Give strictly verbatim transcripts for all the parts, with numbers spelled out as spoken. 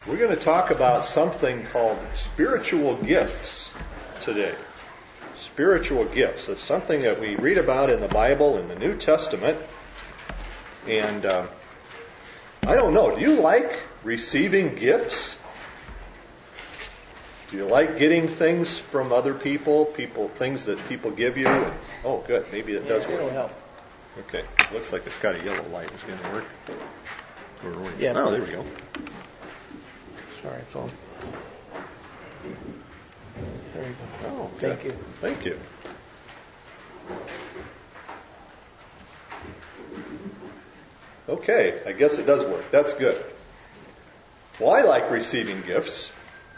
We're going to talk about something called spiritual gifts today. Spiritual gifts. It's something that we read about in the Bible, in the New Testament. And uh, I don't know, do you like receiving gifts? Do you like getting things from other people, people, things that people give you? Oh, good. Maybe it does yeah, work. It'll help. Okay. Looks like it's got a yellow light. Is it going to work? Or, Yeah. Oh, there we go. Sorry, it's on. There you go. Oh, Thank good. you. Thank you. Okay, I guess it does work. That's good. Well, I like receiving gifts.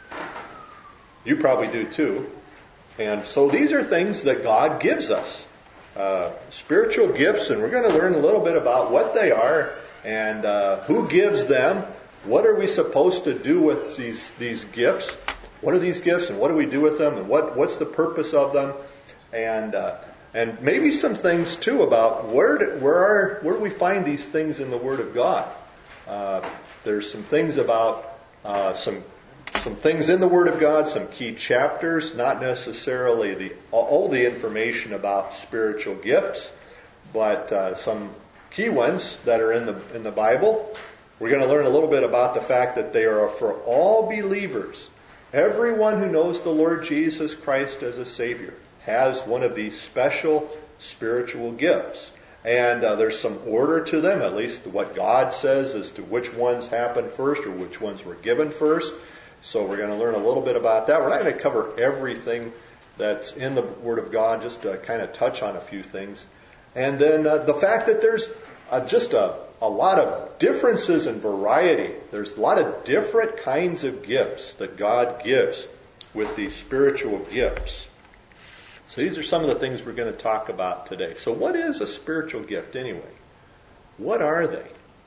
You probably do too. And so these are things that God gives us. Uh, spiritual gifts, and we're going to learn a little bit about what they are and uh, who gives them. What are we supposed to do with these these gifts? What are these gifts, and what do we do with them, and what what's the purpose of them? And uh, and maybe some things too about where do, where are where do we find these things in the Word of God? Uh, there's some things about uh, some some things in the Word of God, some key chapters, not necessarily the all the information about spiritual gifts, but uh, some key ones that are in the in the Bible. We're going to learn a little bit about the fact that they are for all believers. Everyone who knows the Lord Jesus Christ as a Savior has one of these special spiritual gifts. And uh, there's some order to them, at least what God says as to which ones happen first or which ones were given first. So we're going to learn a little bit about that. We're not going to cover everything that's in the Word of God, just to kind of touch on a few things. And then uh, the fact that there's uh, just a A lot of differences in variety. There's a lot of different kinds of gifts that God gives with these spiritual gifts. So these are some of the things we're going to talk about today. So what is a spiritual gift anyway? What are they?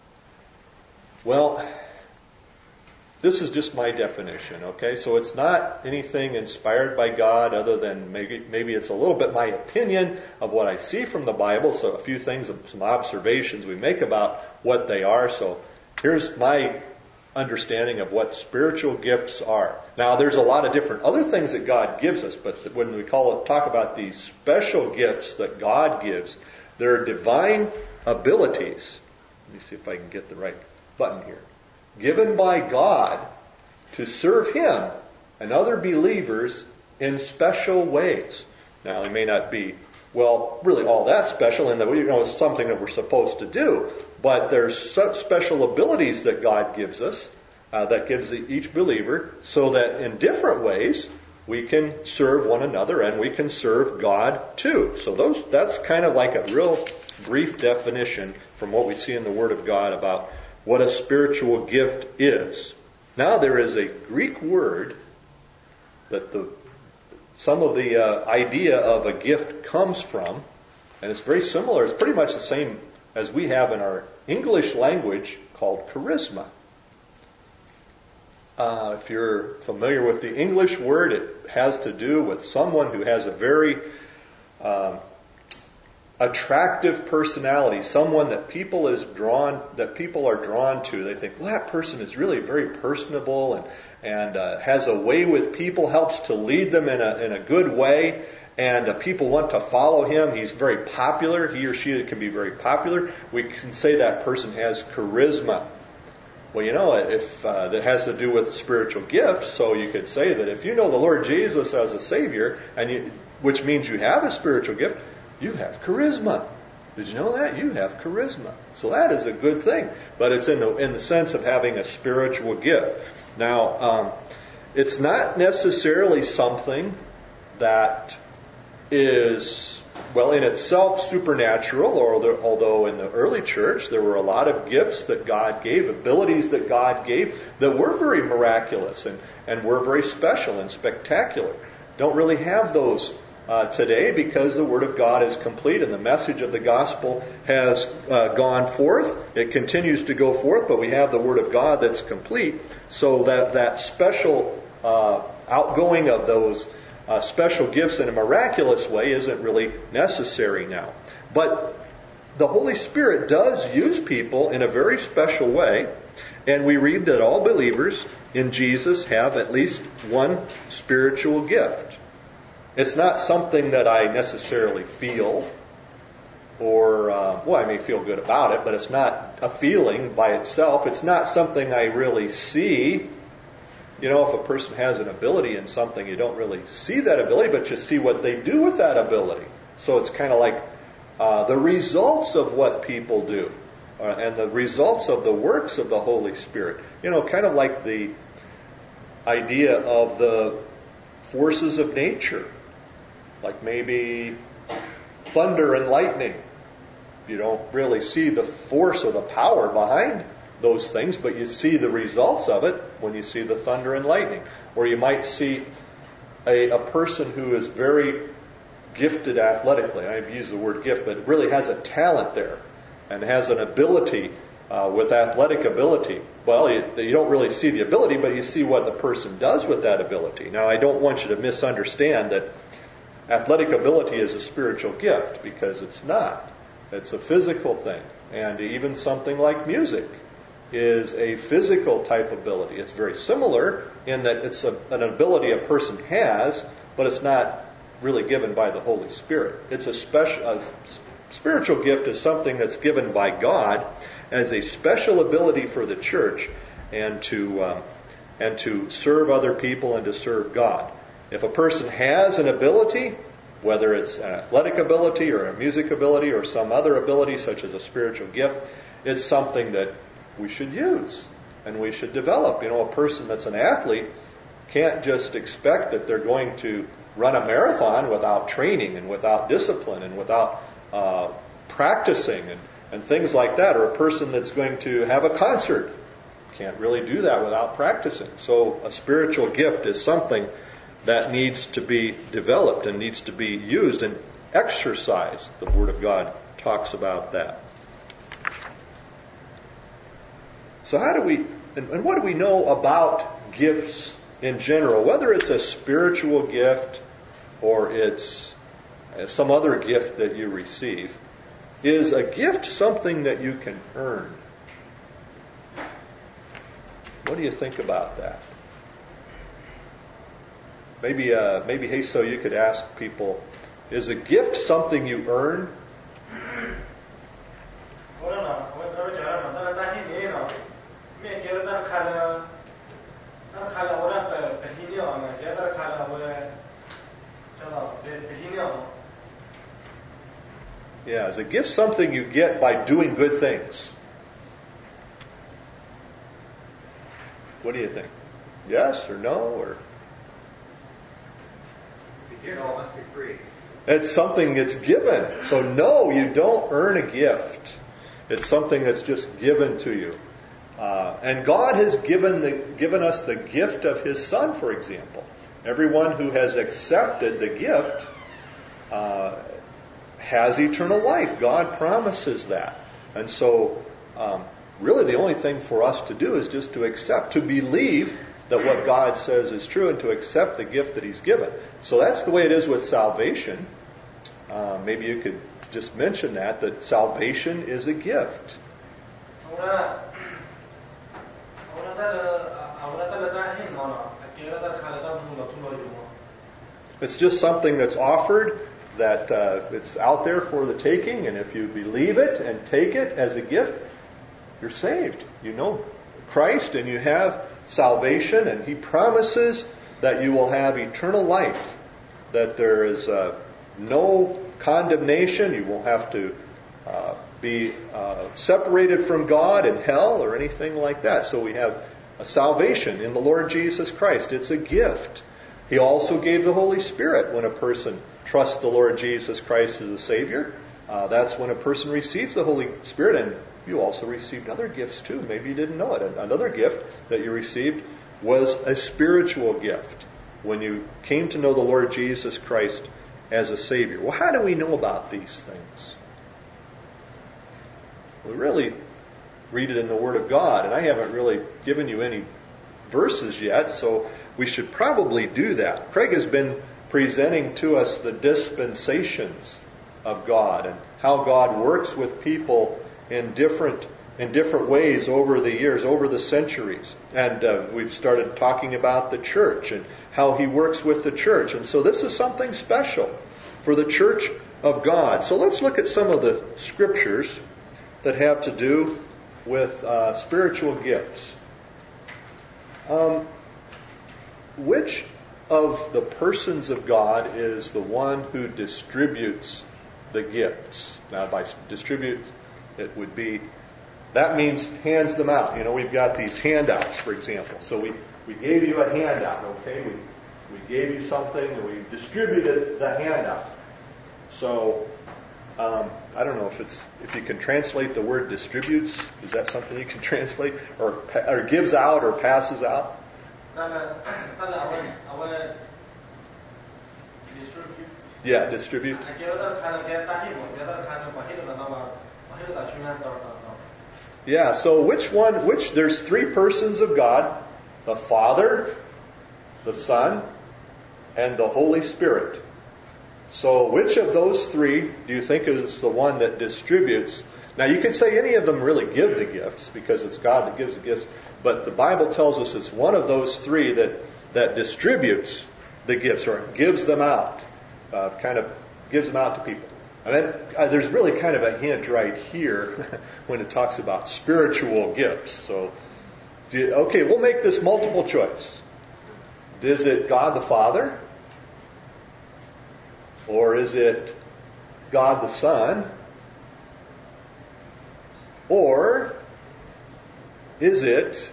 Well, this is just my definition, okay? So it's not anything inspired by God other than maybe maybe it's a little bit my opinion of what I see from the Bible. So a few things, some observations we make about what they are. So here's my understanding of what spiritual gifts are. Now there's a lot of different other things that God gives us, but when we call it, talk about these special gifts that God gives, they're divine abilities. Let me see if I can get the right button here. Given by God to serve Him and other believers in special ways. Now, they may not be, well, really all that special in that, you know, it's something that we're supposed to do, but there's such special abilities that God gives us, uh, that gives each believer, so that in different ways we can serve one another and we can serve God too. So those that's kind of like a real brief definition from what we see in the Word of God about what a spiritual gift is. Now there is a Greek word that the some of the uh, idea of a gift comes from, and it's very similar. It's pretty much the same as we have in our English language, called charisma. Uh, if you're familiar with the English word, it has to do with someone who has a very um, attractive personality, someone that people is drawn, that people are drawn to. They think, well, that person is really very personable and and uh, has a way with people, helps to lead them in a in a good way, and uh, people want to follow him. He's very popular. He or she can be very popular. We can say that person has charisma. Well, you know, if uh, that has to do with spiritual gifts, so you could say that if you know the Lord Jesus as a Savior, and you, which means you have a spiritual gift, you have charisma. Did you know that? You have charisma. So that is a good thing. But it's in the in the sense of having a spiritual gift. Now, um, it's not necessarily something that is, well, in itself supernatural, or the, although in the early church there were a lot of gifts that God gave, abilities that God gave, that were very miraculous and, and were very special and spectacular. Don't really have those Uh, today, because the Word of God is complete and the message of the gospel has uh, gone forth. It continues to go forth, but we have the Word of God that's complete, so that that special uh, outgoing of those uh, special gifts in a miraculous way isn't really necessary now. But the Holy Spirit does use people in a very special way, And we read that all believers in Jesus have at least one spiritual gift. It's not something that I necessarily feel, or, uh, well, I may feel good about it, but it's not a feeling by itself. It's not something I really see. You know, if a person has an ability in something, you don't really see that ability, but you see what they do with that ability. So it's kind of like uh, the results of what people do, uh, and the results of the works of the Holy Spirit. You know, kind of like the idea of the forces of nature, like maybe thunder and lightning. You don't really see the force or the power behind those things, but you see the results of it when you see the thunder and lightning. Or you might see a, a person who is very gifted athletically. I use the word gift, but really has a talent there and has an ability uh, with athletic ability. Well, you, you don't really see the ability, but you see what the person does with that ability. Now, I don't want you to misunderstand that athletic ability is a spiritual gift, because it's not. It's a physical thing. And even something like music is a physical type ability. It's very similar in that it's a, an ability a person has, but it's not really given by the Holy Spirit. It's a special, a spiritual gift is something that's given by God as a special ability for the church and to um, and to serve other people and to serve God. If a person has an ability, whether it's an athletic ability or a music ability or some other ability such as a spiritual gift, it's something that we should use and we should develop. You know, a person that's an athlete can't just expect that they're going to run a marathon without training and without discipline and without uh, practicing and, and things like that. Or a person that's going to have a concert can't really do that without practicing. So a spiritual gift is something that needs to be developed and needs to be used and exercised. The Word of God talks about that. So how do we, and, and what do we know about gifts in general? Whether it's a spiritual gift or it's some other gift that you receive, is a gift something that you can earn? What do you think about that? Maybe, uh, maybe, hey, so you could ask people, is a gift something you earn? Yeah, is a gift something you get by doing good things? What do you think? Yes or no? Or You know, it must be free. it's something that's given. So no, you don't earn a gift. It's something that's just given to you. Uh, and God has given the, given us the gift of His Son, for example. Everyone who has accepted the gift uh, has eternal life. God promises that. And so um, really the only thing for us to do is just to accept, to believe that what God says is true and to accept the gift that He's given. So that's the way it is with salvation. Uh, maybe you could just mention that, that salvation is a gift. It's just something that's offered, that uh, it's out there for the taking, and if you believe it and take it as a gift, you're saved. You know Christ and you have salvation, and He promises that you will have eternal life, that there is uh, no condemnation, you won't have to uh, be uh, separated from God in hell or anything like that. So we have a salvation in the Lord Jesus Christ. It's a gift. He also gave the Holy Spirit when a person trusts the Lord Jesus Christ as a Savior. Uh, that's when a person receives the Holy Spirit, and you also received other gifts too. Maybe you didn't know it. Another gift that you received was a spiritual gift when you came to know the Lord Jesus Christ as a Savior. Well, how do we know about these things? We really read it in the Word of God, and I haven't really given you any verses yet, so we should probably do that. Craig has been presenting to us the dispensations of God and how God works with people in different in different ways over the years, over the centuries. And uh, we've started talking about the church and how He works with the church. And so this is something special for the church of God. So let's look at some of the scriptures that have to do with uh, spiritual gifts. Um, which of the persons of God is the one who distributes the gifts? Now, by distribute, it would be, that means hands them out. You know, we've got these handouts, for example. So we, we gave you a handout, okay? We, we gave you something and we distributed the handout. So, um, I don't know if it's if you can translate the word distributes. Is that something you can translate? Or, or gives out or passes out? Yeah, distribute. Yeah, so which one, which, there's three persons of God, the Father, the Son, and the Holy Spirit. So which of those three do you think is the one that distributes? Now you can say any of them really give the gifts because it's God that gives the gifts, but the Bible tells us it's one of those three that, that distributes the gifts or gives them out, uh, kind of gives them out to people. And then uh, there's really kind of a hint right here when it talks about spiritual gifts. So, do you, okay, we'll make this multiple choice. Is it God the Father? Or is it God the Son? Or is it,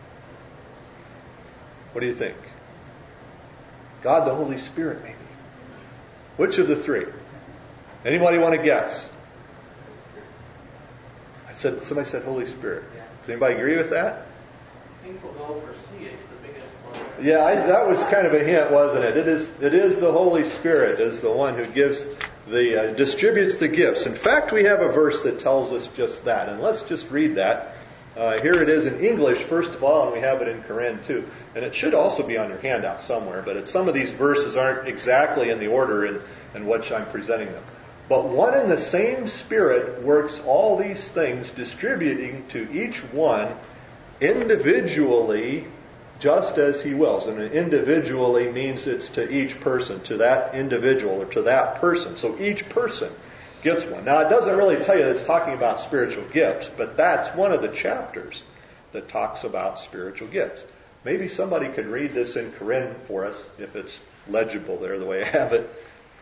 what do you think? God the Holy Spirit, maybe. Which of the three? Anybody want to guess? I said, somebody said Holy Spirit. Does anybody agree with that? I think we'll go for C. It's the biggest one. Yeah, I, that was kind of a hint, wasn't it? It is. It is the Holy Spirit is the one who gives the uh, distributes the gifts. In fact, we have a verse that tells us just that, and let's just read that. Uh, here it is in English, first of all, and we have it in Korean too. And it should also be on your handout somewhere, but it's, some of these verses aren't exactly in the order in, in which I'm presenting them. But one and the same Spirit works all these things, distributing to each one individually just as He wills. And individually means it's to each person, to that individual or to that person. So each person gets one. Now, it doesn't really tell you that it's talking about spiritual gifts, but that's one of the chapters that talks about spiritual gifts. Maybe somebody could read this in Korean for us, if it's legible there the way I have it.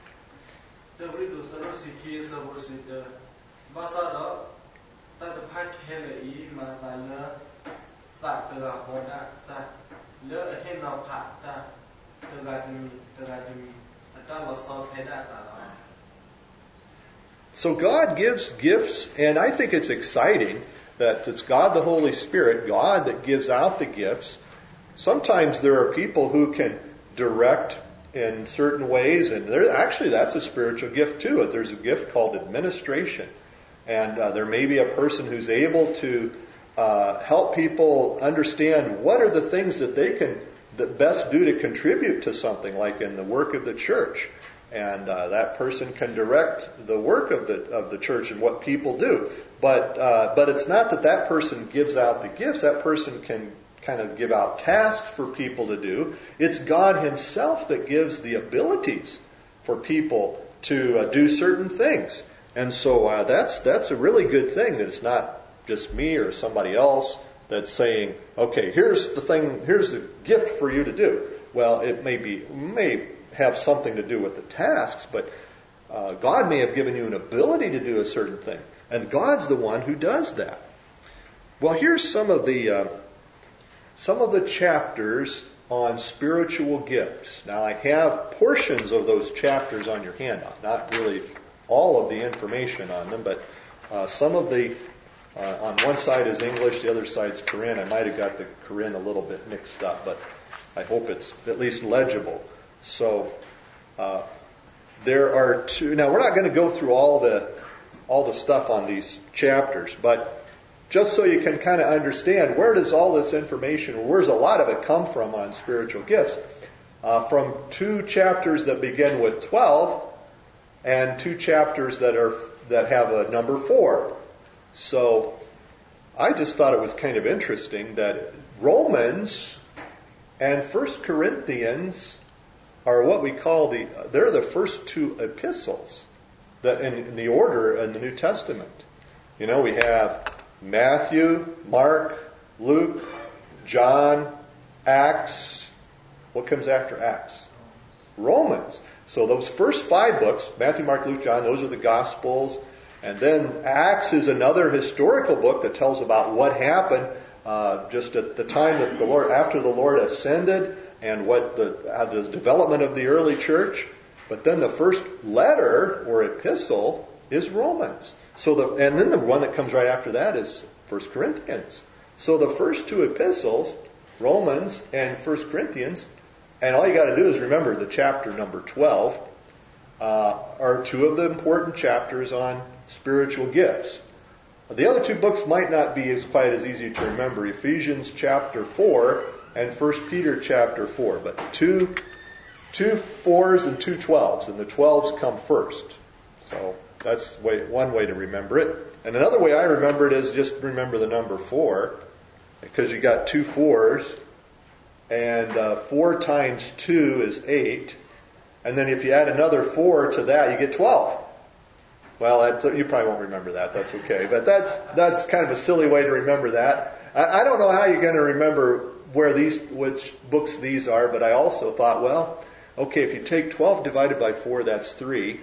So God gives gifts, and I think it's exciting that it's God the Holy Spirit, God that gives out the gifts. Sometimes there are people who can direct in certain ways, and there, actually that's a spiritual gift too. There's a gift called administration, and uh, there may be a person who's able to uh, help people understand what are the things that they can that best do to contribute to something, like in the work of the church. And uh, that person can direct the work of the of the church and what people do. But uh, but it's not that that person gives out the gifts. That person can kind of give out tasks for people to do. It's God Himself that gives the abilities for people to uh, do certain things. And so uh, that's that's a really good thing, that it's not just me or somebody else that's saying, okay, here's the thing, here's the gift for you to do. Well, it may be may have something to do with the tasks, but uh, God may have given you an ability to do a certain thing, and God's the one who does that. Well, here's some of the uh, some of the chapters on spiritual gifts. Now, I have portions of those chapters on your handout, not really all of the information on them, but uh, some of the uh, on one side is English, the other side's Korean. I might have got the Korean a little bit mixed up, but I hope it's at least legible. So uh, there are two. Now, we're not going to go through all the all the stuff on these chapters, but just so you can kind of understand, where does all this information, where's a lot of it come from on spiritual gifts? Uh, from two chapters that begin with twelve, and two chapters that are that have a number four. So I just thought it was kind of interesting that Romans and First Corinthians are what we call the, they're the first two epistles that in, in the order in the New Testament. You know, we have Matthew, Mark, Luke, John, Acts. What comes after Acts? Romans. So those first five books, Matthew, Mark, Luke, John, those are the Gospels. And then Acts is another historical book that tells about what happened uh, just at the time that the Lord, after the Lord ascended, and what the, uh, the development of the early church. But then the first letter or epistle is Romans. So the, and then the one that comes right after that is First Corinthians. So the first two epistles, Romans and First Corinthians, and all you got to do is remember the chapter number twelve, uh, are two of the important chapters on spiritual gifts. The other two books might not be as quite as easy to remember. Ephesians chapter four and First Peter chapter four, but two, two fours and two twelves, and the twelves come first. So that's way, one way to remember it. And another way I remember it is just remember the number four, because you got two fours, and uh, four times two is eight, and then if you add another four to that, you get twelve. Well, that, you probably won't remember that. That's okay, but that's that's kind of a silly way to remember that. I, I don't know how you're going to remember where these, which books these are, but I also thought, well, okay, if you take twelve divided by four, that's three.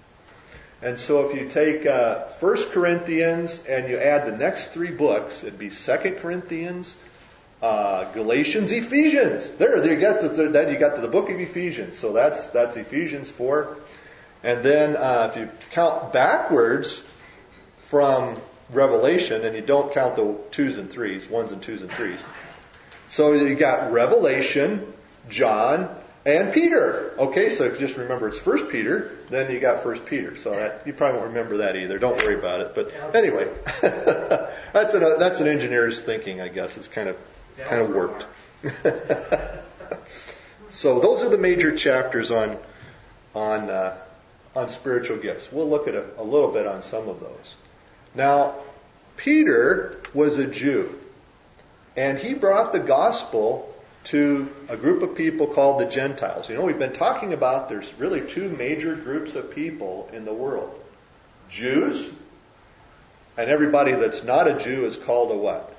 And so if you take uh, First Corinthians and you add the next three books, it'd be Second Corinthians, uh, Galatians, Ephesians. There, there you got the, then you got to the book of Ephesians. So that's that's Ephesians four. And then uh, if you count backwards from Revelation, and you don't count the twos and threes, ones and twos and threes. So you got Revelation, John, and Peter. Okay, so if you just remember it's First Peter, then you got First Peter. So that, you probably won't remember that either. Don't worry about it. But anyway, that's an that's an engineer's thinking, I guess. It's kind of kind of warped. So those are the major chapters on on uh, on spiritual gifts. We'll look at a, a little bit on some of those. Now, Peter was a Jew, and he brought the gospel to a group of people called the Gentiles. You know, we've been talking about there's really two major groups of people in the world. Jews, and everybody that's not a Jew is called a what?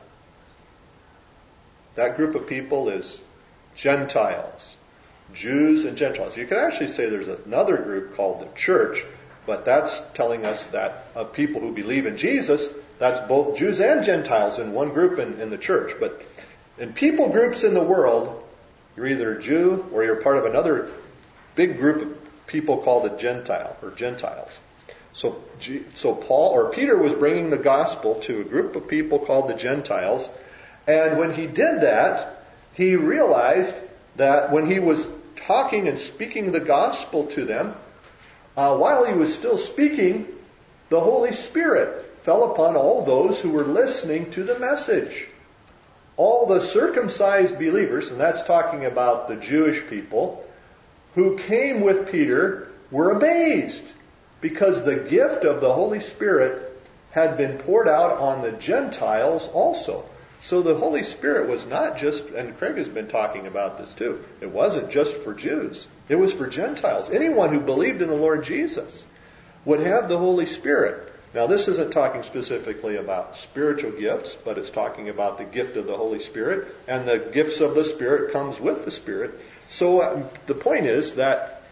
That group of people is Gentiles. Jews and Gentiles. You could actually say there's another group called the church, but that's telling us that of people who believe in Jesus, that's both Jews and Gentiles in one group in, in the church. But in people groups in the world, you're either a Jew or you're part of another big group of people called a Gentile or Gentiles. So, so Paul or Peter was bringing the gospel to a group of people called the Gentiles, and when he did that, he realized that when he was talking and speaking the gospel to them, uh, while he was still speaking, the Holy Spirit fell upon all those who were listening to the message. All the circumcised believers, and that's talking about the Jewish people, who came with Peter were amazed because the gift of the Holy Spirit had been poured out on the Gentiles also. So the Holy Spirit was not just, and Craig has been talking about this too, it wasn't just for Jews. It was for Gentiles. Anyone who believed in the Lord Jesus would have the Holy Spirit. Now, this isn't talking specifically about spiritual gifts, but it's talking about the gift of the Holy Spirit, and the gifts of the Spirit comes with the Spirit. So um, the point is that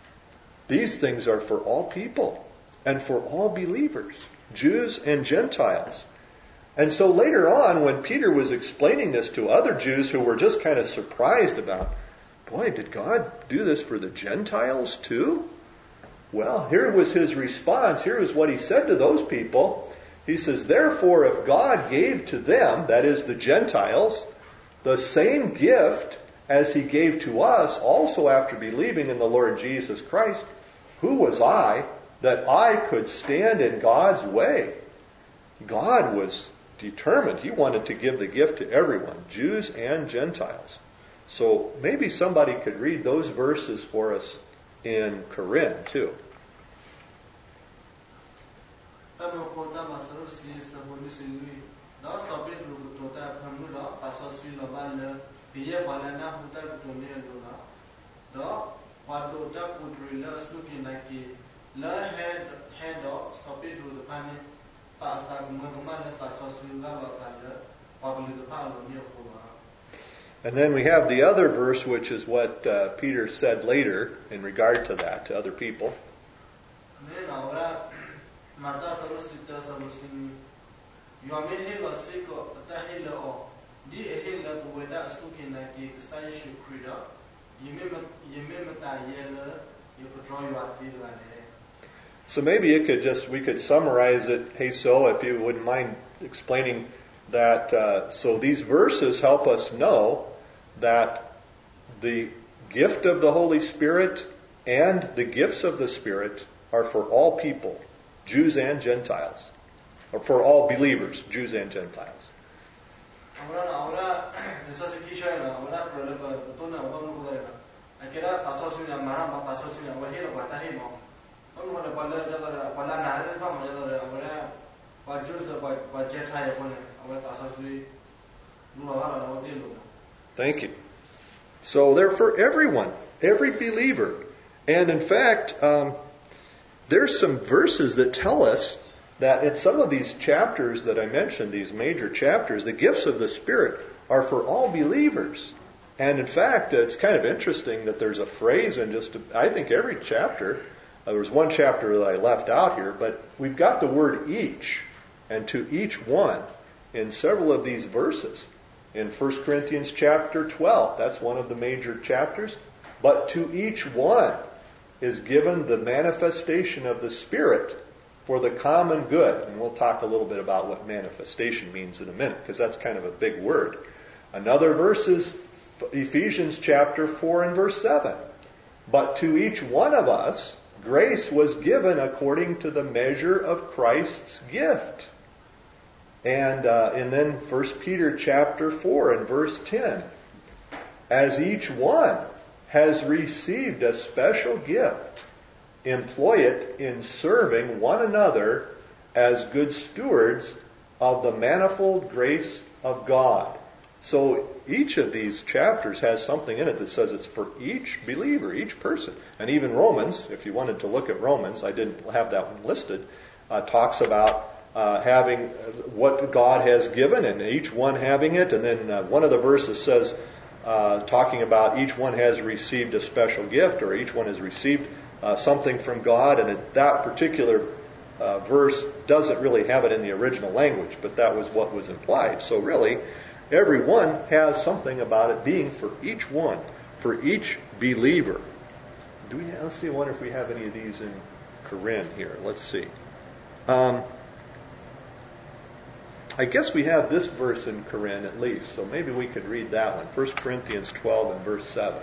these things are for all people and for all believers, Jews and Gentiles. And so later on, when Peter was explaining this to other Jews who were just kind of surprised about, boy, did God do this for the Gentiles too? Well, here was his response. Here is what he said to those people. He says, therefore, if God gave to them, that is the Gentiles, the same gift as he gave to us also after believing in the Lord Jesus Christ, who was I that I could stand in God's way? God was determined. He wanted to give the gift to everyone, Jews and Gentiles. So maybe somebody could read those verses for us in Corinth too. đó so với dù tụi ta phần núi đó và so suy là ban lơ vì vậy bà là nam tụi ta tụi này luôn đó đó và tụi ta cũng rồi lơ số kia này kia lơ head head đó so với dù tụi ta này và ta cũng mới mà lơ và so suy là bà ta lơ và bây giờ ta luôn nhiều quá. And then we have the other verse, which is what uh, Peter said later in regard to that, to other people. So maybe it could just, we could summarize it, hey, so if you wouldn't mind explaining that, uh, so these verses help us know that the gift of the Holy Spirit and the gifts of the Spirit are for all people, Jews and Gentiles, or for all believers, Jews and Gentiles. Thank you. So they're for everyone, every believer. And in fact, um, there's some verses that tell us that in some of these chapters that I mentioned, these major chapters, the gifts of the Spirit are for all believers. And in fact, it's kind of interesting that there's a phrase in just, I think every chapter, uh, there was one chapter that I left out here, but we've got the word each, and to each one in several of these verses. In First Corinthians chapter twelve, that's one of the major chapters. But to each one is given the manifestation of the Spirit for the common good. And we'll talk a little bit about what manifestation means in a minute, because that's kind of a big word. Another verse is Ephesians chapter four and verse seven. But to each one of us, grace was given according to the measure of Christ's gift. And uh, and then First Peter chapter four and verse ten. As each one has received a special gift, employ it in serving one another as good stewards of the manifold grace of God. So each of these chapters has something in it that says it's for each believer, each person. And even Romans, if you wanted to look at Romans, I didn't have that one listed, uh, talks about Uh, having what God has given and each one having it. And then uh, one of the verses says, uh, talking about each one has received a special gift, or each one has received uh, something from God. And it, that particular uh, verse doesn't really have it in the original language, but that was what was implied. So really, everyone has something about it being for each one, for each believer. Do we? Let's see. I wonder if we have any of these in Korean here. Let's see. Um, I guess we have this verse in Korean at least, so maybe we could read that one. First Corinthians twelve and verse seven.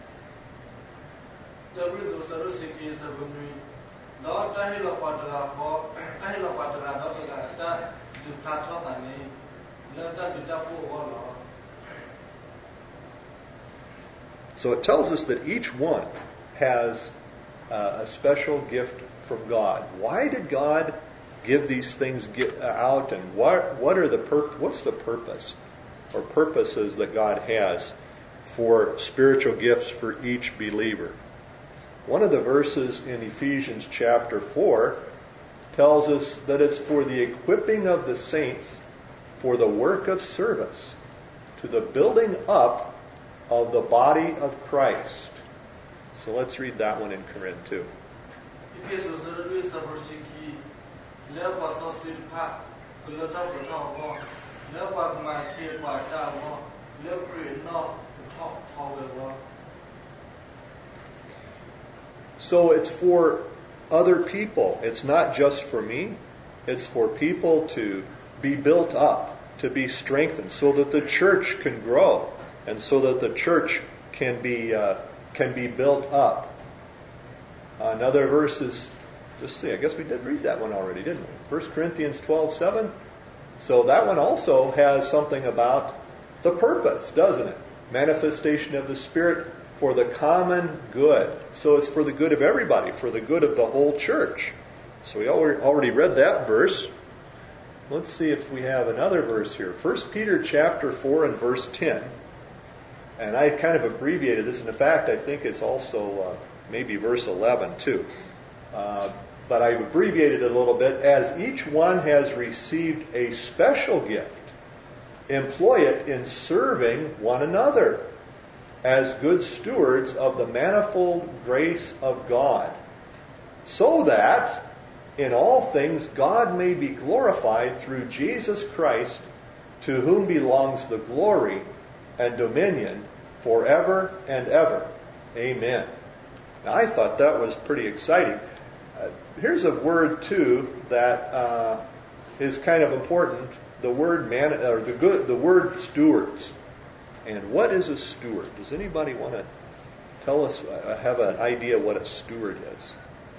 So it tells us that each one has uh, a special gift from God. Why did God give these things get out, and what what are the pur- what's the purpose or purposes that God has for spiritual gifts for each believer? One of the verses in Ephesians chapter four tells us that it's for the equipping of the saints for the work of service, to the building up of the body of Christ. So let's read that one in Korean too. So it's for other people. It's not just for me. It's for people to be built up, to be strengthened, so that the church can grow, and so that the church can be uh, can be built up. Another verse is, let's see, I guess we did read that one already, didn't we? First Corinthians twelve seven. So that one also has something about the purpose, doesn't it? Manifestation of the Spirit for the common good. So it's for the good of everybody, for the good of the whole church. So we already read that verse. let's see if we have another verse here. First Peter chapter four and verse ten. And I kind of abbreviated this. And in fact, I think it's also uh, maybe verse eleven too. Uh, but I've abbreviated it a little bit. As each one has received a special gift, employ it in serving one another as good stewards of the manifold grace of God, so that in all things God may be glorified through Jesus Christ, to whom belongs the glory and dominion forever and ever. Amen. Now, I thought that was pretty exciting. Uh, here's a word too that uh, is kind of important. The word man, or the good, the word stewards. And what is a steward? Does anybody want to tell us? Uh, have an idea what a steward is?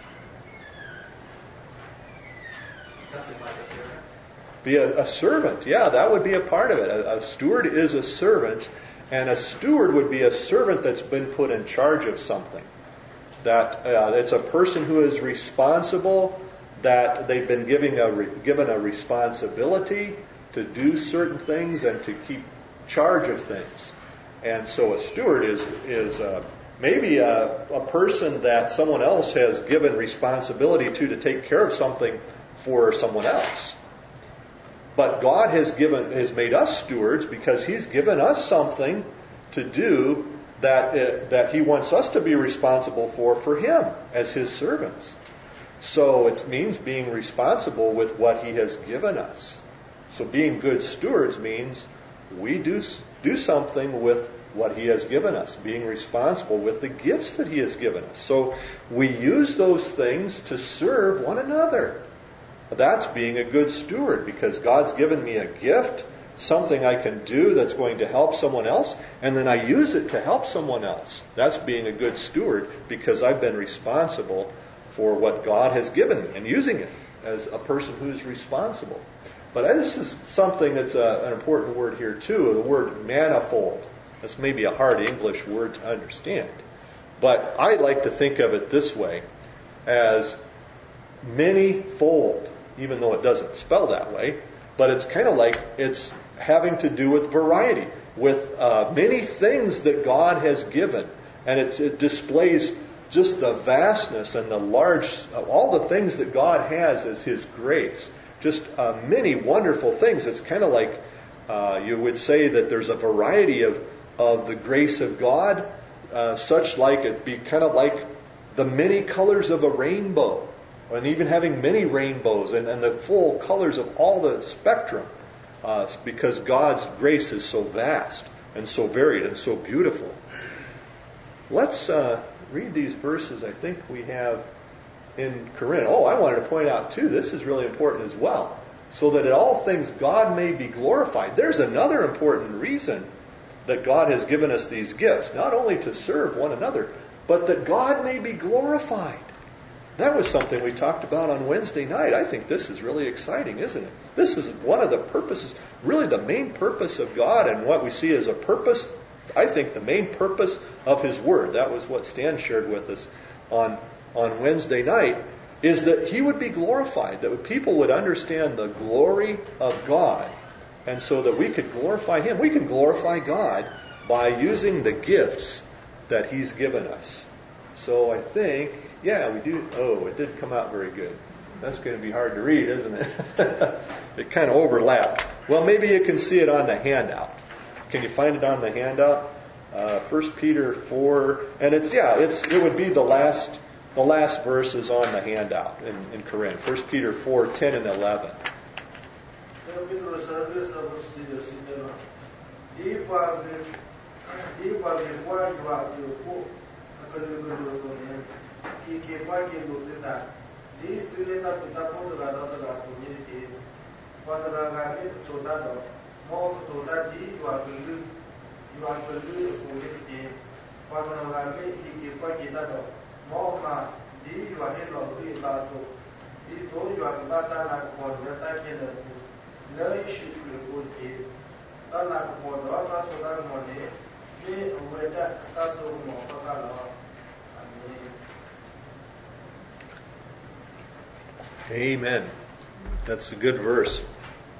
Something like a servant. Be a, a servant. Yeah, that would be a part of it. A, a steward is a servant, and a steward would be a servant that's been put in charge of something. That uh, it's a person who is responsible, that they've been giving a re, given a responsibility to do certain things and to keep charge of things. And so a steward is is uh, maybe a, a person that someone else has given responsibility to to take care of something for someone else. But God has given has made us stewards because He's given us something to do that uh, that He wants us to be responsible for for Him as His servants. So it means being responsible with what He has given us. So being good stewards means we do do something with what He has given us, being responsible with the gifts that He has given us. So we use those things to serve one another. That's being a good steward, because God's given me a gift, something I can do that's going to help someone else, and then I use it to help someone else. That's being a good steward, because I've been responsible for what God has given me and using it as a person who's responsible. But this is something that's a, an important word here too, the word manifold. That's maybe a hard English word to understand. But I like to think of it this way, as many-fold, even though it doesn't spell that way. But it's kind of like it's having to do with variety, with uh, many things that God has given. And it, it displays just the vastness and the large, of all the things that God has as His grace. Just uh, many wonderful things. It's kind of like uh, you would say that there's a variety of, of the grace of God, uh, such like it be kind of like the many colors of a rainbow, and even having many rainbows and, and the full colors of all the spectrum, uh, because God's grace is so vast and so varied and so beautiful. Let's uh, read these verses. I think we have in Corinth. Oh, I wanted to point out too, this is really important as well. So that in all things God may be glorified. There's another important reason that God has given us these gifts, not only to serve one another, but that God may be glorified. That was something we talked about on Wednesday night. I think this is really exciting, isn't it? This is one of the purposes, really the main purpose of God, and what we see as a purpose, I think the main purpose of His Word. That was what Stan shared with us on, on Wednesday night, is that He would be glorified, that people would understand the glory of God, and so that we could glorify Him. We can glorify God by using the gifts that He's given us. So I think, yeah, we do. Oh, it didn't come out very good. That's going to be hard to read, isn't it? It kind of overlapped. Well, maybe you can see it on the handout. Can you find it on the handout? Uh, First Peter four, and it's yeah, it's it would be the last the last verses on the handout in, in Corinth. First Peter four, ten and eleven. Amen. That's a good verse.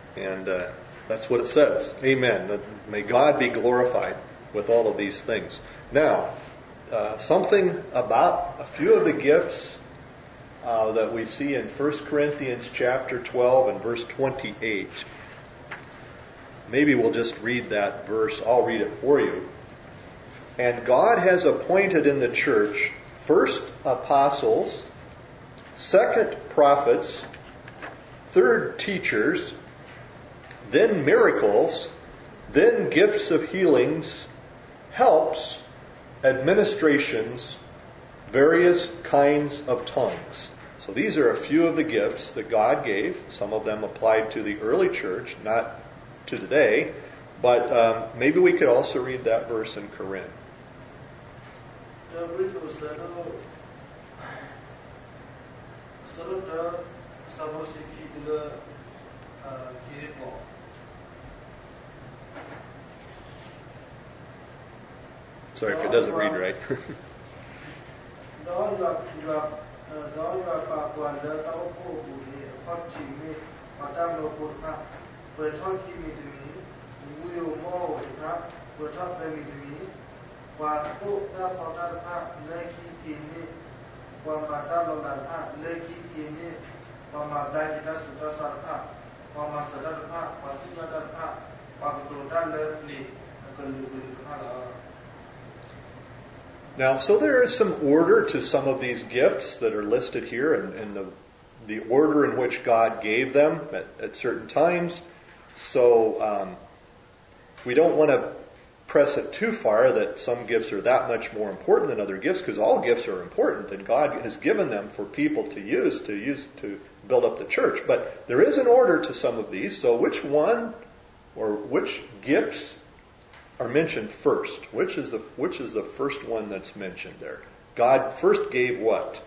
And uh, that's what it says. Amen. May God be glorified with all of these things. Now, uh, something about a few of the gifts uh, that we see in First Corinthians chapter twelve and verse twenty-eight. Maybe we'll just read that verse. I'll read it for you. And God has appointed in the church first apostles, second prophets, third teachers, then miracles, then gifts of healings, helps, administrations, various kinds of tongues. So these are a few of the gifts that God gave. Some of them applied to the early church, not to today. But um, maybe we could also read that verse in Corinth. Sorry if it doesn't read right. Now, so there is some order to some of these gifts that are listed here, and, and the the order in which God gave them at, at certain times. So um, we don't want to press it too far that some gifts are that much more important than other gifts, because all gifts are important, and God has given them for people to use to use to build up the church. But there is an order to some of these. So which one or which gifts are mentioned first? Which is the which is the first one that's mentioned there? God first gave what?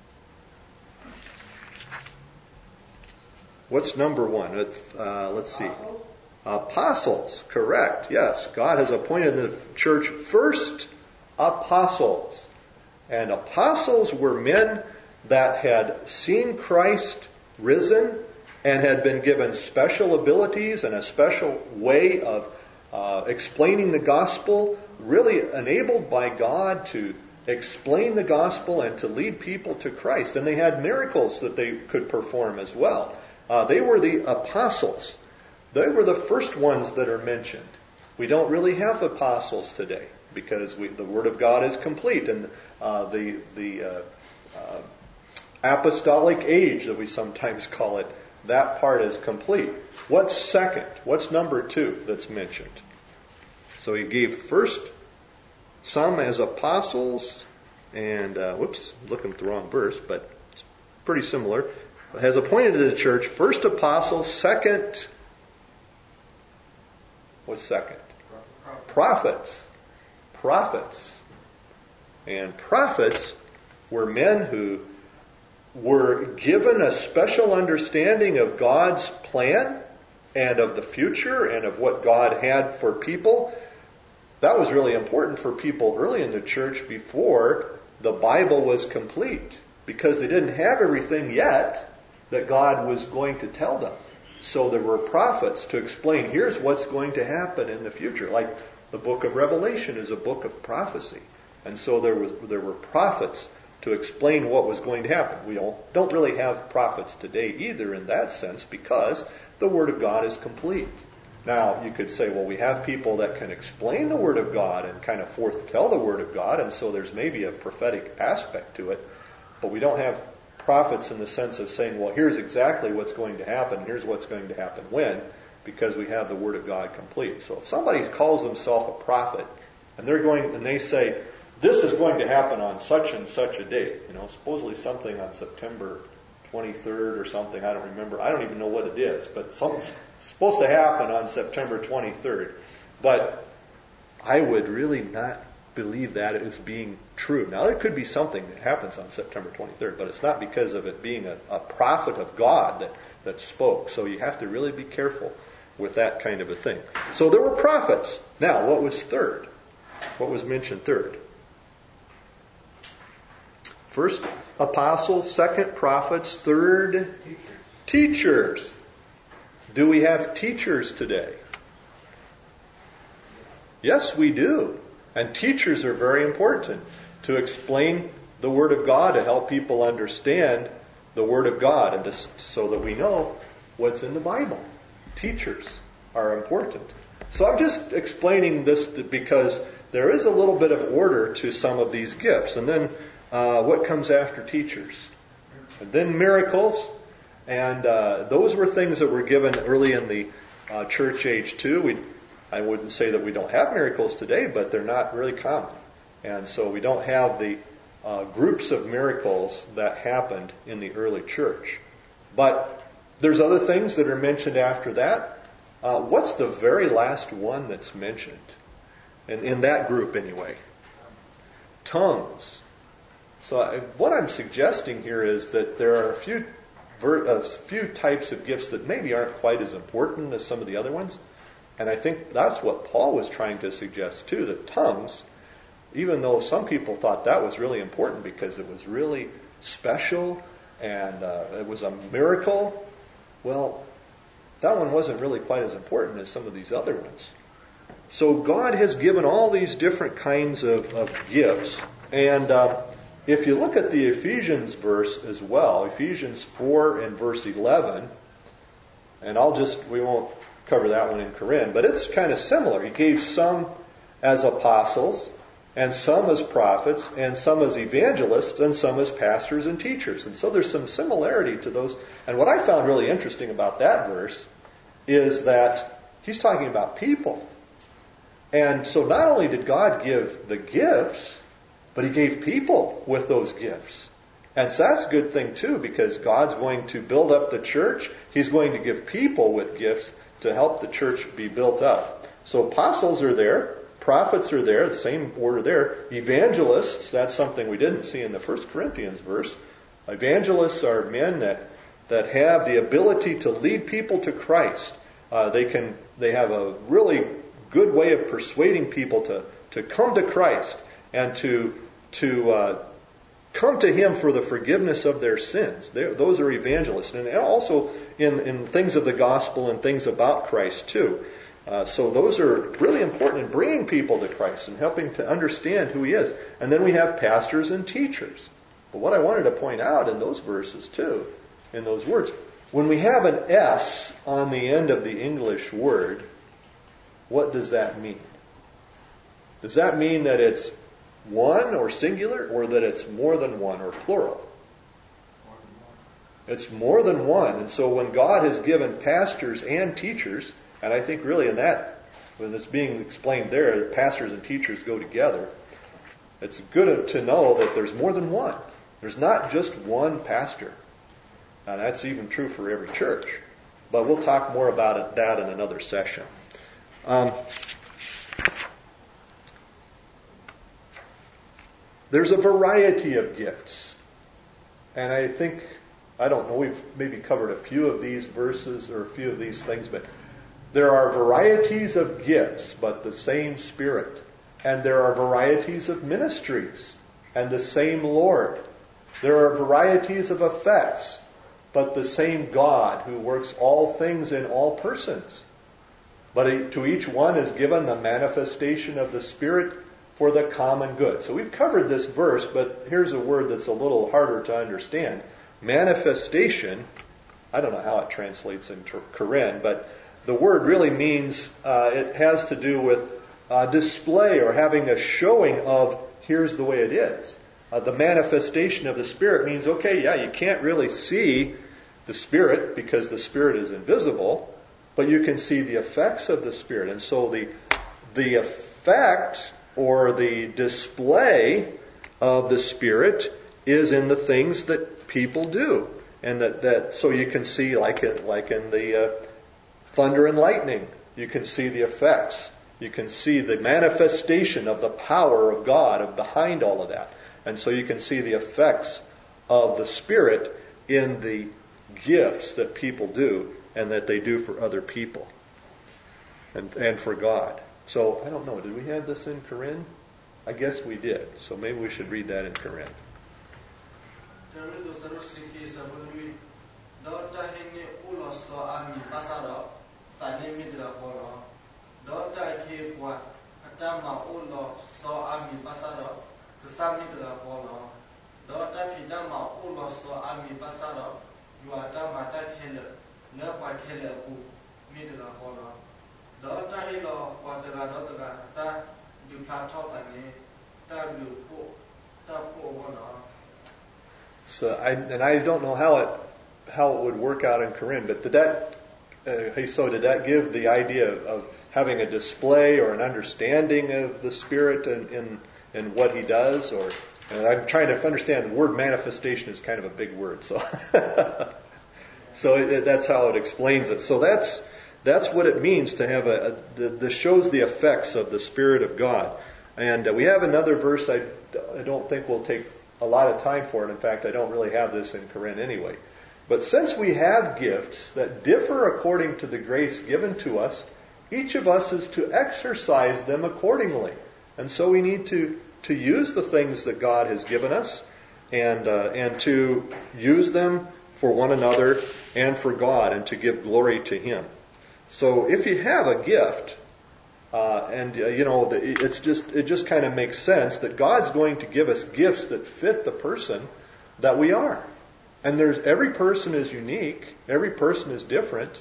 What's number one? Uh, let's see. Apostles. Correct. Yes. God has appointed in the church first apostles. And apostles were men that had seen Christ risen and had been given special abilities and a special way of uh, explaining the gospel, really enabled by God to explain the gospel and to lead people to Christ. And they had miracles that they could perform as well. Uh, they were the apostles. They were the first ones that are mentioned. We don't really have apostles today because we, the Word of God is complete, and uh, the the uh, uh, apostolic age that we sometimes call it, that part is complete. What's second? What's number two that's mentioned? So he gave first some as apostles, and uh, whoops, looking at the wrong verse, but it's pretty similar. Has appointed to the church first apostles, second, what's second? Prophets. Prophets. And prophets were men who were given a special understanding of God's plan and of the future and of what God had for people. That was really important for people early in the church before the Bible was complete, because they didn't have everything yet that God was going to tell them. So there were prophets to explain, here's what's going to happen in the future. Like the book of Revelation is a book of prophecy. And so there was there were prophets to explain what was going to happen. We don't, don't really have prophets today either in that sense, because the Word of God is complete. Now, you could say, well, we have people that can explain the Word of God and kind of foretell the Word of God, and so there's maybe a prophetic aspect to it, but we don't have prophets in the sense of saying, well, here's exactly what's going to happen, here's what's going to happen when, because we have the Word of God complete. So if somebody calls themselves a prophet, and they're going, and they say, this is going to happen on such and such a date, you know, supposedly something on September twenty-third or something, I don't remember, I don't even know what it is, but something's supposed to happen on September twenty-third. But I would really not believe that as being true. Now, there could be something that happens on September twenty-third, but it's not because of it being a, a prophet of God that, that spoke. So you have to really be careful with that kind of a thing. So there were prophets. Now, what was third? What was mentioned third? First, apostles. Second, prophets. Third, teachers. Do we have teachers today? Yes, we do. And teachers are very important to explain the Word of God, to help people understand the Word of God, and to, so that we know what's in the Bible. Teachers are important. So I'm just explaining this to, because there is a little bit of order to some of these gifts. And then uh, what comes after teachers? And then miracles. And uh, those were things that were given early in the uh, church age too. We, I wouldn't say that we don't have miracles today, but they're not really common. And so we don't have the uh, groups of miracles that happened in the early church. But there's other things that are mentioned after that. Uh, what's the very last one that's mentioned? And in that group anyway. Tongues. So I, what I'm suggesting here is that there are a few, ver, a few types of gifts that maybe aren't quite as important as some of the other ones. And I think that's what Paul was trying to suggest too, that tongues, even though some people thought that was really important because it was really special and uh, it was a miracle, well, that one wasn't really quite as important as some of these other ones. So God has given all these different kinds of, of gifts. And uh, if you look at the Ephesians verse as well, Ephesians four and verse eleven, and I'll just, we won't cover that one in Corinne, but it's kind of similar. He gave some as apostles, and some as prophets, and some as evangelists, and some as pastors and teachers. And so there's some similarity to those. And what I found really interesting about that verse is that he's talking about people. And so not only did God give the gifts, but he gave people with those gifts. And so that's a good thing too, because God's going to build up the church. He's going to give people with gifts to help the church be built up. So apostles are there. Prophets are there, the same order there. Evangelists, that's something we didn't see in the First Corinthians verse. Evangelists are men that, that have the ability to lead people to Christ. Uh, they can they have a really good way of persuading people to, to come to Christ and to to uh, come to Him for the forgiveness of their sins. They're, those are evangelists. And also in, in things of the gospel and things about Christ too. Uh, so those are really important in bringing people to Christ and helping to understand who He is. And then we have pastors and teachers. But what I wanted to point out in those verses too, in those words, when we have an S on the end of the English word, what does that mean? Does that mean that it's one or singular, or that it's more than one or plural? It's more than one. And so when God has given pastors and teachers, and I think really in that, when it's being explained there, pastors and teachers go together, it's good to know that there's more than one. There's not just one pastor. And that's even true for every church. But we'll talk more about it, that in another session. Um, there's a variety of gifts. And I think, I don't know, we've maybe covered a few of these verses or a few of these things, but there are varieties of gifts, but the same Spirit. And there are varieties of ministries, and the same Lord. There are varieties of effects, but the same God who works all things in all persons. But to each one is given the manifestation of the Spirit for the common good. So we've covered this verse, but here's a word that's a little harder to understand. Manifestation, I don't know how it translates in Korean, but the word really means, uh, it has to do with uh, display or having a showing of here's the way it is. Uh, the manifestation of the Spirit means, okay, yeah, you can't really see the Spirit because the Spirit is invisible, but you can see the effects of the Spirit. And so the the effect or the display of the Spirit is in the things that people do. And that, that so you can see, like in, like in the uh, thunder and lightning, you can see the effects. You can see the manifestation of the power of God of behind all of that. And so you can see the effects of the Spirit in the gifts that people do and that they do for other people and, and for God. So, I don't know, did we have this in Corinne? I guess we did. So maybe we should read that in Corinne. Doctor Henry Ulo so Ami Pasado, Tani Midra Polo, Doctor Kipwa, Atama Ulo so Ami Pasado, Samidra Polo, Doctor Pidama Ulo so Ami Pasado, Yuatama Takele, Nerpa Kele U, Midra Polo, Doctor Hilo, Quadra Dotra, Ta, Duplato Ani, Tabu, Tapu Wono. So I, and I don't know how it how it would work out in Corinne, but did that, uh, hey, so did that give the idea of, of having a display or an understanding of the Spirit in in, in what He does? Or and I'm trying to understand. The word manifestation is kind of a big word, so so it, it, that's how it explains it. So that's that's what it means to have a, a this shows the effects of the Spirit of God. And uh, we have another verse. I I don't think we'll take a lot of time for it. In fact, I don't really have this in Corinne anyway. But since we have gifts that differ according to the grace given to us, each of us is to exercise them accordingly. And so we need to, to use the things that God has given us and uh, and to use them for one another and for God and to give glory to Him. So if you have a gift, uh, and uh, you know, it's just it just kind of makes sense that God's going to give us gifts that fit the person that we are. And there's every person is unique, every person is different,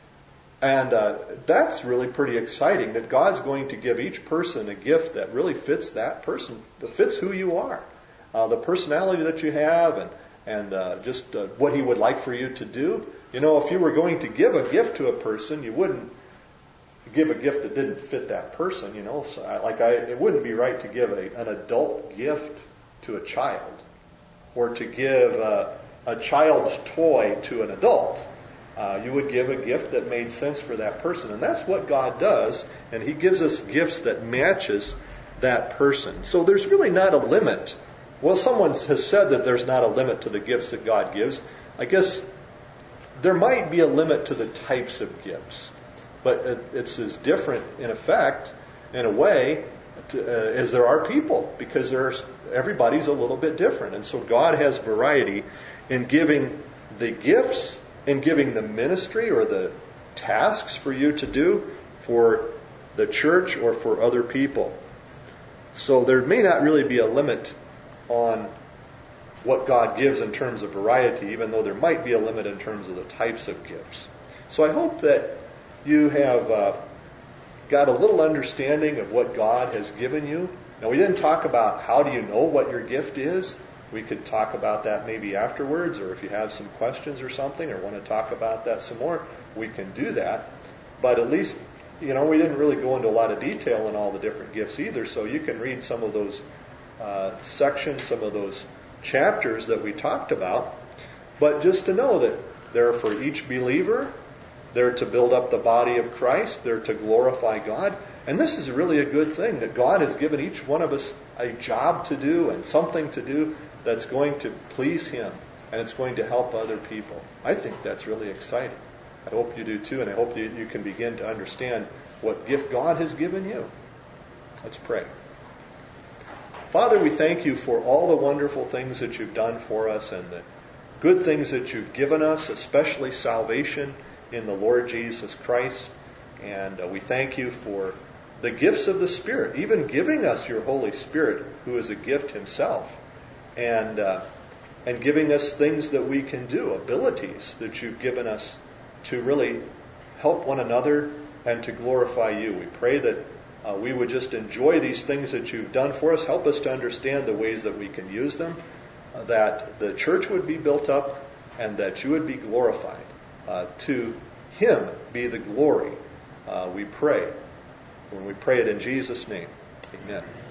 and uh, that's really pretty exciting. That God's going to give each person a gift that really fits that person, that fits who you are, uh, the personality that you have, and and uh, just uh, what He would like for you to do. You know, if you were going to give a gift to a person, you wouldn't give a gift that didn't fit that person. You know, so I, like I, it wouldn't be right to give a, an adult gift to a child, or to give a, a child's toy to an adult. Uh, you would give a gift that made sense for that person, and that's what God does. And He gives us gifts that matches that person. So there's really not a limit. Well, someone has said that there's not a limit to the gifts that God gives. I guess there might be a limit to the types of gifts, but it's as different in effect, in a way, to, uh, as there are people, because there's everybody's a little bit different, and so God has variety in giving the gifts, in giving the ministry or the tasks for you to do for the church or for other people. So there may not really be a limit on what God gives in terms of variety, even though there might be a limit in terms of the types of gifts. So I hope that you have uh, got a little understanding of what God has given you. Now, we didn't talk about how do you know what your gift is. We could talk about that maybe afterwards, or if you have some questions or something, or want to talk about that some more, we can do that. But at least, you know, we didn't really go into a lot of detail in all the different gifts either, so you can read some of those uh, sections, some of those chapters that we talked about. But just to know that they're for each believer, they're to build up the body of Christ, they're to glorify God. And this is really a good thing, that God has given each one of us a job to do and something to do that's going to please Him, and it's going to help other people. I think that's really exciting. I hope you do too, and I hope that you can begin to understand what gift God has given you. Let's pray. Father, we thank You for all the wonderful things that You've done for us and the good things that You've given us, especially salvation in the Lord Jesus Christ. And uh, we thank You for the gifts of the Spirit, even giving us Your Holy Spirit, who is a gift Himself, and uh, and giving us things that we can do, abilities that You've given us to really help one another and to glorify You. We pray that uh, we would just enjoy these things that You've done for us. Help us to understand the ways that we can use them, uh, that the church would be built up, and that You would be glorified. Uh, to Him be the glory, uh, we pray. When we pray it in Jesus' name, amen.